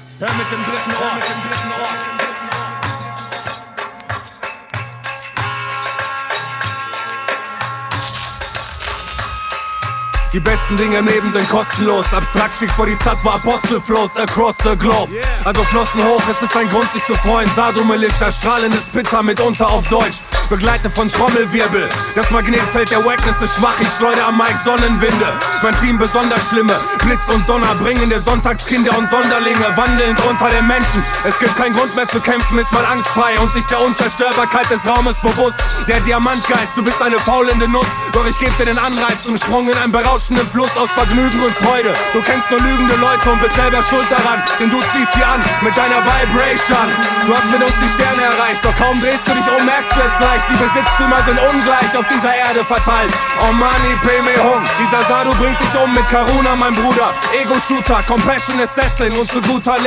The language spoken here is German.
Hör mit dem dritten Ohr, mit dem dritten Ohr. Die besten Dinge im Leben sind kostenlos. Abstrakt schickt Bodhisattva Apostelflows across the globe. Also Flossen hoch, es ist ein Grund sich zu freuen. Sado-Militia, strahlendes Bitter mitunter auf Deutsch. Begleitet von Trommelwirbel. Das Magnetfeld der Wackness ist schwach, ich schleuder am Mic Sonnenwinde. Mein Team besonders schlimme, Blitz und Donner bringende Sonntagskinder und Sonderlinge, wandelnd unter den Menschen. Es gibt keinen Grund mehr zu kämpfen, ist mal angstfrei und sich der Unzerstörbarkeit des Raumes bewusst. Der Diamantgeist, du bist eine faulende Nuss, doch ich geb dir den Anreiz zum Sprung in einen berauschenden Fluss aus Vergnügen und Freude. Du kennst nur lügende Leute und bist selber schuld daran, denn du ziehst sie an mit deiner Vibration. Du hast mit uns die Sterne erreicht, doch kaum drehst du dich um, merkst du es gleich. Die Besitztümer sind ungleich auf dieser Erde verteilt. Oh Mani, Peme Hung. Dieser Sado bringt dich um mit Karuna, mein Bruder. Ego-Shooter, Compassion Assassin und zu guter Letzt